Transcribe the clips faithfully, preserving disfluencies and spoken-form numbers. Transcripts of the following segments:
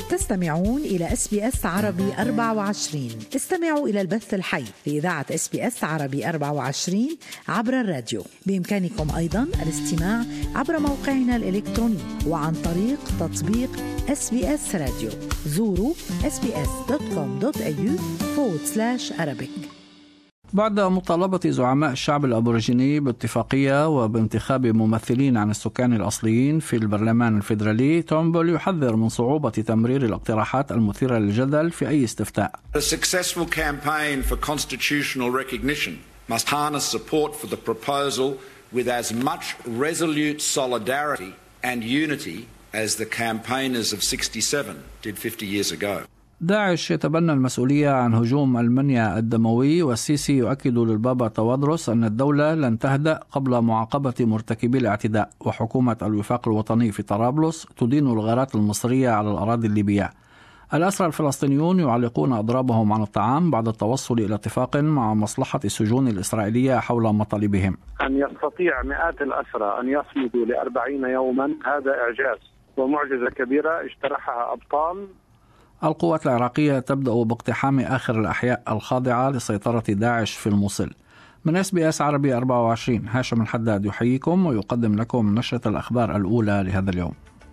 تستمعون إلى إس بي إس عربي أربعة وعشرين. استمعوا إلى البث الحي لإذاعة إس بي إس عربي أربعة وعشرين عبر الراديو. بإمكانكم أيضا الاستماع عبر موقعنا الإلكتروني وعن طريق تطبيق إس بي إس راديو. زوروا إس بي إس دوت كوم دوت إيه يو فورورد سلاش أرابيك. بعد مطالبة زعماء الشعب الأبوريجيني باتفاقية وبانتخاب ممثلين عن السكان الأصليين في البرلمان الفيدرالي، تومبول يحذر من صعوبة تمرير الاقتراحات المثيرة للجدل في أي استفتاء. A successful campaign for constitutional recognition must harness support for the proposal with as much resolute solidarity and unity as the campaigners of sixty-seven did fifty years ago. داعش يتبنى المسؤولية عن هجوم المنيا الدموي، والسيسي يؤكد للبابا توادرس أن الدولة لن تهدأ قبل معاقبة مرتكبي الاعتداء، وحكومة الوفاق الوطني في طرابلس تدين الغارات المصرية على الأراضي الليبية. الأسرى الفلسطينيون يعلقون أضرابهم عن الطعام بعد التوصل إلى اتفاق مع مصلحة السجون الإسرائيلية حول مطالبهم. أن يستطيع مئات الأسرى أن يصمدوا لأربعين يوما هذا إعجاز ومعجزة كبيرة اجترحها أبطال. القوات العراقية تبدأ باقتحام آخر الأحياء الخاضعة لسيطرة داعش في الموصل. من إس بي إس عربي أربعة وعشرين، هاشم الحداد يحييكم ويقدم لكم نشرة الأخبار الأولى لهذا اليوم.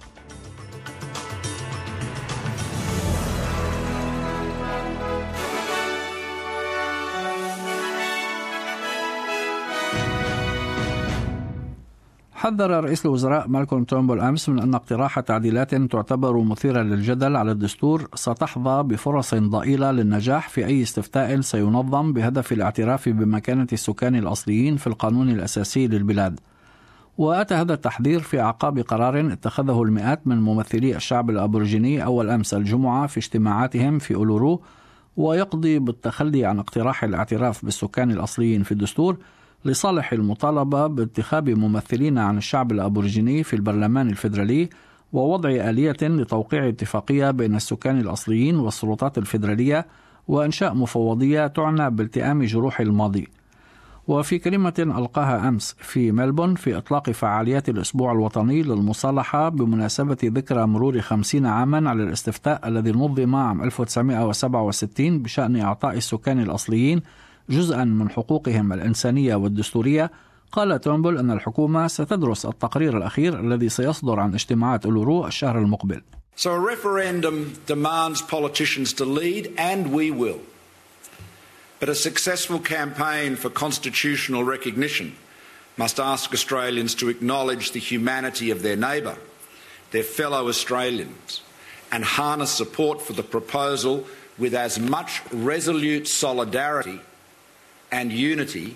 حذر رئيس الوزراء مالكولم تومبول أمس من أن اقتراح تعديلات تعتبر مثيرة للجدل على الدستور ستحظى بفرص ضئيلة للنجاح في أي استفتاء سينظم بهدف الاعتراف بمكانة السكان الأصليين في القانون الأساسي للبلاد. وأتى هذا التحذير في أعقاب قرار اتخذه المئات من ممثلي الشعب الأبوريجيني أول أمس الجمعة في اجتماعاتهم في أولورو، ويقضي بالتخلي عن اقتراح الاعتراف بالسكان الأصليين في الدستور لصالح المطالبة بانتخاب ممثلين عن الشعب الأبوريجيني في البرلمان الفيدرالي، ووضع آلية لتوقيع اتفاقية بين السكان الأصليين والسلطات الفيدرالية، وإنشاء مفوضية تعنى بالتئام جروح الماضي. وفي كلمة ألقاها أمس في ملبون في إطلاق فعاليات الأسبوع الوطني للمصالحة بمناسبة ذكرى مرور خمسين عاما على الاستفتاء الذي نظم عام ألف وتسعمائة وسبعة وستين بشأن إعطاء السكان الأصليين جزءا من حقوقهم الإنسانية والدستورية، قال تومبول أن الحكومة ستدرس التقرير الأخير الذي سيصدر عن اجتماعات أولورو الشهر المقبل. So a referendum demands politicians to lead, and we will. But a successful campaign for constitutional recognition must ask Australians to acknowledge the humanity of their neighbour, their fellow Australians, and harness support for the proposal with as much resolute solidarity and unity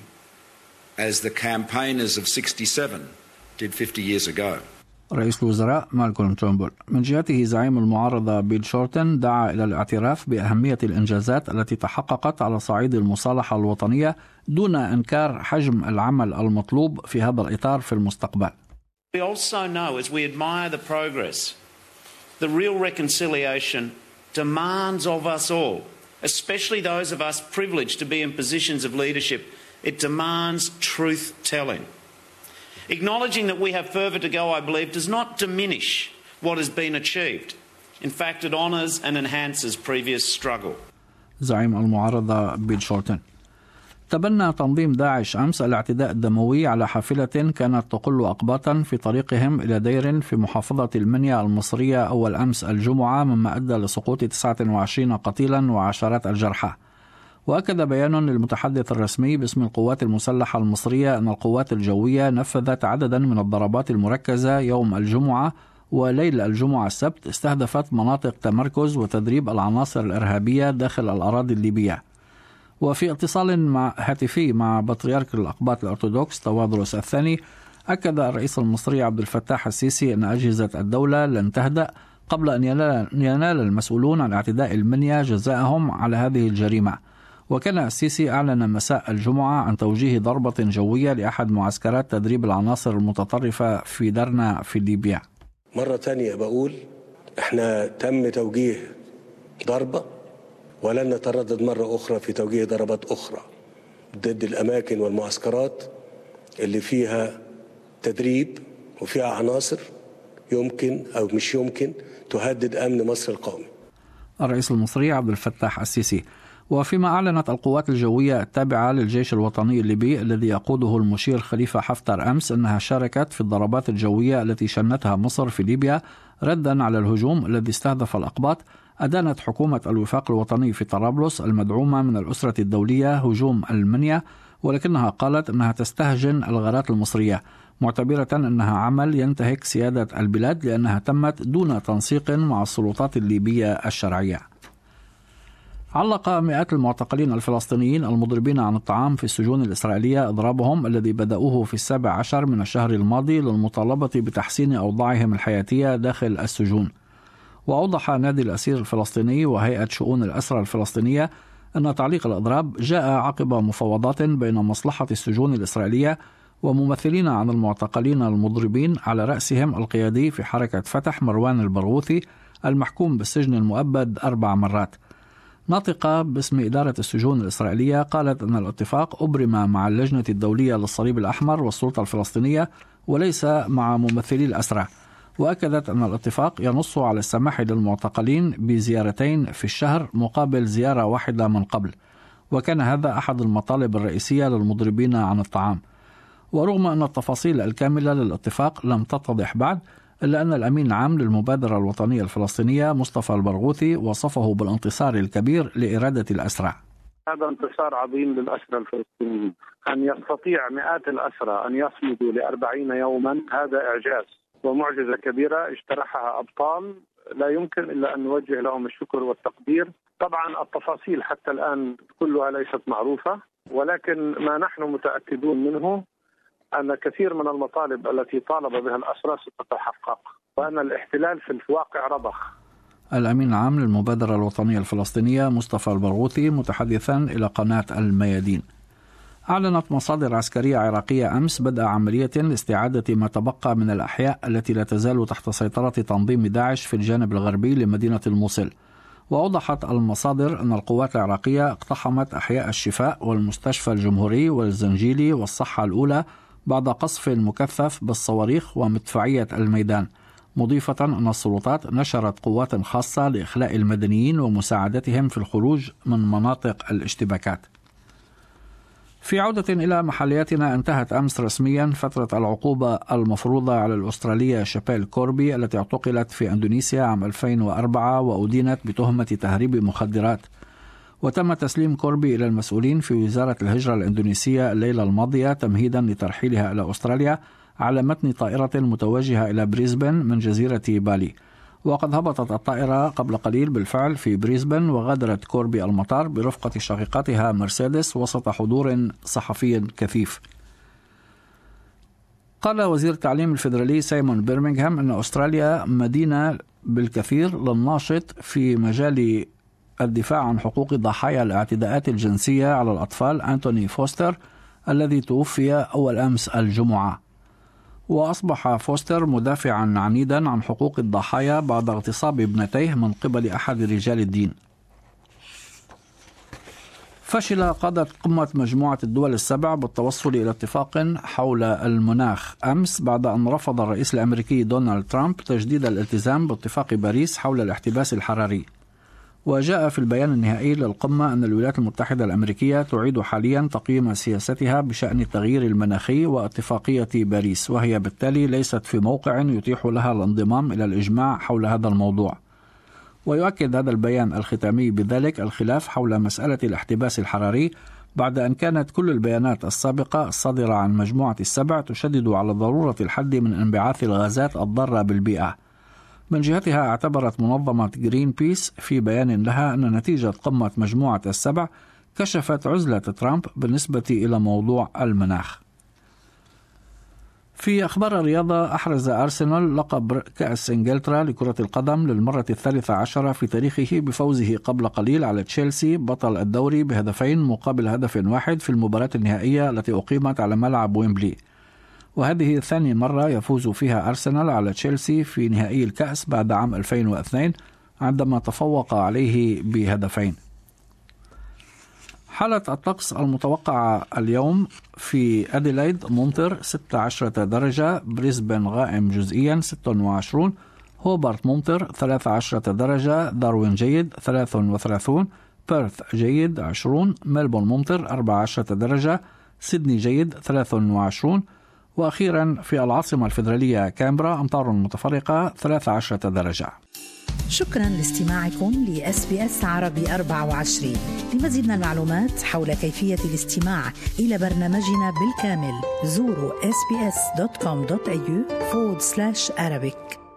as the campaigners of sixty-seven did fifty years ago. رئيس الوزراء مالكولم تومبول. من جهته زعيم المعارضة بيل شورتن دعا إلى الاعتراف بأهمية الإنجازات التي تحققت على صعيد المصالحة الوطنية دون إنكار حجم العمل المطلوب في هذا الإطار في المستقبل. We also know as we admire the progress, the real reconciliation demands of us all, especially those of us privileged to be in positions of leadership, it demands truth-telling. Acknowledging that we have further to go, I believe, does not diminish what has been achieved. In fact, it honours and enhances previous struggle. زعيم المعارضة بيل شورتن. تبنى تنظيم داعش أمس الاعتداء الدموي على حافلة كانت تقل أقباطا في طريقهم إلى دير في محافظة المنيا المصرية أول أمس الجمعة، مما أدى لسقوط تسعة وعشرين قتيلا وعشرات الجرحى. وأكد بيان للمتحدث الرسمي باسم القوات المسلحة المصرية أن القوات الجوية نفذت عددا من الضربات المركزة يوم الجمعة وليل الجمعة السبت استهدفت مناطق تمركز وتدريب العناصر الإرهابية داخل الأراضي الليبية. وفي اتصال مع هاتفي مع بطريرك الأقباط الأرثوذكس توادرس الثاني، أكد الرئيس المصري عبد الفتاح السيسي أن أجهزة الدولة لن تهدأ قبل أن ينال المسؤولون عن اعتداء المنيا جزاءهم على هذه الجريمة. وكان السيسي أعلن مساء الجمعة عن توجيه ضربة جوية لأحد معسكرات تدريب العناصر المتطرفة في درنا في ليبيا. مرة تانية بقول احنا تم توجيه ضربة ولن نتردد مرة أخرى في توجيه ضربات أخرى ضد الأماكن والمعسكرات اللي فيها تدريب وفيها عناصر يمكن أو مش يمكن تهدد أمن مصر القومي. الرئيس المصري عبد الفتاح السيسي. وفيما أعلنت القوات الجوية التابعة للجيش الوطني الليبي الذي يقوده المشير خليفة حفتر أمس أنها شاركت في الضربات الجوية التي شنتها مصر في ليبيا ردا على الهجوم الذي استهدف الأقباط، أدانت حكومة الوفاق الوطني في طرابلس المدعومة من الأسرة الدولية هجوم المنيا، ولكنها قالت أنها تستهجن الغارات المصرية، معتبرة أنها عمل ينتهك سيادة البلاد لأنها تمت دون تنسيق مع السلطات الليبية الشرعية. علق مئات المعتقلين الفلسطينيين المضربين عن الطعام في السجون الإسرائيلية إضرابهم الذي بدأوه في السابع عشر من الشهر الماضي للمطالبة بتحسين أوضاعهم الحياتية داخل السجون. وأوضح نادي الأسير الفلسطيني وهيئة شؤون الأسرى الفلسطينية أن تعليق الإضراب جاء عقب مفاوضات بين مصلحة السجون الإسرائيلية وممثلين عن المعتقلين المضربين على رأسهم القيادي في حركة فتح مروان البرغوثي المحكوم بالسجن المؤبد أربع مرات. ناطقة باسم إدارة السجون الإسرائيلية قالت أن الاتفاق أبرم مع اللجنة الدولية للصليب الأحمر والسلطة الفلسطينية وليس مع ممثلي الأسرى، وأكدت أن الاتفاق ينص على السماح للمعتقلين بزيارتين في الشهر مقابل زيارة واحدة من قبل، وكان هذا أحد المطالب الرئيسية للمضربين عن الطعام. ورغم أن التفاصيل الكاملة للاتفاق لم تتضح بعد، إلا أن الأمين العام للمبادرة الوطنية الفلسطينية مصطفى البرغوثي وصفه بالانتصار الكبير لإرادة الأسرى. هذا انتصار عظيم للأسرى الفلسطينيين، أن يستطيع مئات الأسرى أن يصمدوا لأربعين يوما، هذا إعجاز ومعجزة كبيرة اجترحها أبطال لا يمكن إلا أن نوجه لهم الشكر والتقدير. طبعا التفاصيل حتى الآن كلها ليست معروفة، ولكن ما نحن متأكدون منه أن كثير من المطالب التي طالب بها الأسرى ستتحقق، وأن الاحتلال في الواقع رضخ. الأمين العام للمبادرة الوطنية الفلسطينية مصطفى البرغوثي متحدثا إلى قناة الميادين. أعلنت مصادر عسكرية عراقية أمس بدء عملية لاستعادة ما تبقى من الأحياء التي لا تزال تحت سيطرة تنظيم داعش في الجانب الغربي لمدينة الموصل. وأوضحت المصادر أن القوات العراقية اقتحمت أحياء الشفاء والمستشفى الجمهوري والزنجيلي والصحة الأولى بعد قصف مكثف بالصواريخ ومدفعية الميدان، مضيفة أن السلطات نشرت قوات خاصة لإخلاء المدنيين ومساعدتهم في الخروج من مناطق الاشتباكات. في عودة إلى محلياتنا، انتهت أمس رسميا فترة العقوبة المفروضة على الأسترالية شابيل كوربي التي اعتقلت في أندونيسيا عام ألفين وأربعة وأدينت بتهمة تهريب مخدرات. وتم تسليم كوربي إلى المسؤولين في وزارة الهجرة الإندونيسية الليلة الماضية تمهيدا لترحيلها إلى أستراليا على متن طائرة متوجهة إلى بريسبن من جزيرة بالي. وقد هبطت الطائرة قبل قليل بالفعل في بريسبن، وغادرت كوربي المطار برفقة شقيقتها مرسيدس وسط حضور صحفي كثيف. قال وزير التعليم الفيدرالي سايمون بيرمنغهام أن أستراليا مدينة بالكثير للناشط في مجال الدفاع عن حقوق ضحايا الاعتداءات الجنسية على الأطفال أنتوني فوستر الذي توفي أول أمس الجمعة. وأصبح فوستر مدافعا عنيدا عن حقوق الضحايا بعد اغتصاب ابنتيه من قبل أحد رجال الدين. فشل قادة قمة مجموعة الدول السبع بالتوصل إلى اتفاق حول المناخ أمس بعد أن رفض الرئيس الأمريكي دونالد ترامب تجديد الالتزام باتفاق باريس حول الاحتباس الحراري. وجاء في البيان النهائي للقمة أن الولايات المتحدة الأمريكية تعيد حاليا تقييم سياستها بشأن التغيير المناخي واتفاقية باريس، وهي بالتالي ليست في موقع يتيح لها الانضمام إلى الإجماع حول هذا الموضوع. ويؤكد هذا البيان الختامي بذلك الخلاف حول مسألة الاحتباس الحراري بعد أن كانت كل البيانات السابقة الصادرة عن مجموعة السبع تشدد على ضرورة الحد من انبعاث الغازات الضارة بالبيئة. من جهتها اعتبرت منظمة جرين بيس في بيان لها أن نتيجة قمة مجموعة السبع كشفت عزلة ترامب بالنسبة إلى موضوع المناخ. في أخبار الرياضة، أحرز أرسنال لقب كأس إنجلترا لكرة القدم للمرة الثالثة عشرة في تاريخه بفوزه قبل قليل على تشيلسي بطل الدوري بهدفين مقابل هدف واحد في المباراة النهائية التي أقيمت على ملعب ويمبلي. وهذه ثاني مرة يفوز فيها أرسنال على تشيلسي في نهائي الكأس بعد عام ألفين واثنين عندما تفوق عليه بهدفين. حالة الطقس المتوقعة اليوم: في أديلايد ممطر ستة عشر درجة، بريسبن غائم جزئيا ستة وعشرين، هوبارت ممطر ثلاثة عشر درجة، داروين جيد ثلاثة وثلاثين، بيرث جيد عشرين، ملبورن ممطر أربعة عشر درجة، سيدني جيد ثلاثة وعشرين، وأخيرا في العاصمة الفيدرالية كامبرا أمطار متفرقة ثلاثة عشر درجة. شكرا لاستماعكم ل إس بي إس عربي أربعة وعشرين. لمزيد من المعلومات حول كيفية الاستماع إلى برنامجنا بالكامل زوروا إس بي إس دوت كوم دوت إيه يو forward slash Arabic.